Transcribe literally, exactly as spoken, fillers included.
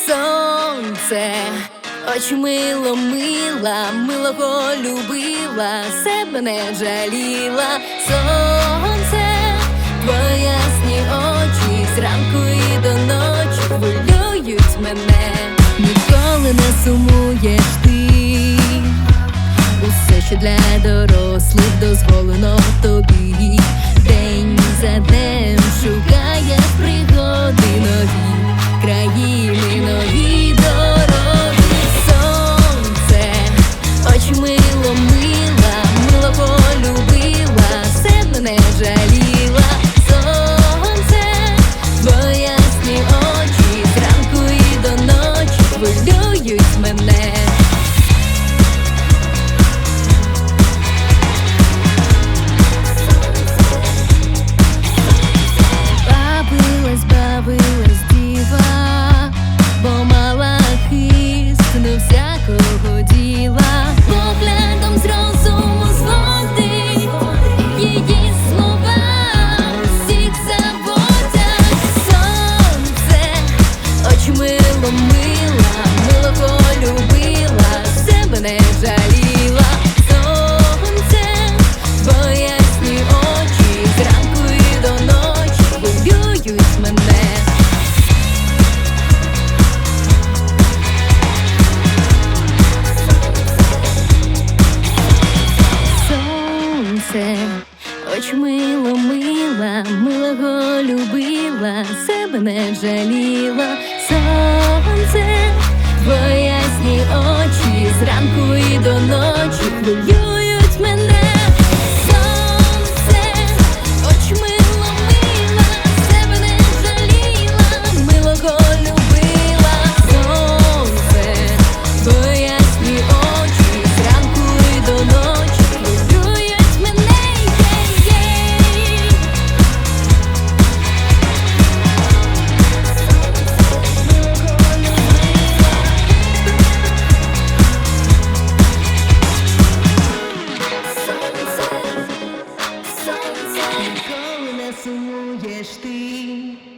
сонце, очі мило мила, милого любила, себе не жаліла. Сонце, твої ясні очі, зранку і до ночі хвилюють мене. Ніколи не сумуєш ти, усе, що для дорослих дозволено тобі. День за днем шукаєш пригоди нові, країни, нові дороги. Сонце, очі мило мила, мило полюбила, себе не жаліла. Сонце, твої ясні очі, зранку і до ночі хвилюють мене. Бавилась діва, бо мала хист не всякого діла. Поглядом з розуму зводить її слова, всіх заводять. Сонце, очі мило мила, мило полюбила, себе не жаліла. Сонце, твої ясні очі, зранку і до ночі хвилюють мене. Сонце, очі мило мила, милого любила, себе не жаліла. Сонце, твої ясні очі, зранку і до ночі хвилюють мене. Сонце, очі мило мила, себе не жаліла, милого любила. Сонце, твої ясні очі, зранку і до ночі хвилюють мене. Ніколи не сумуєш ти.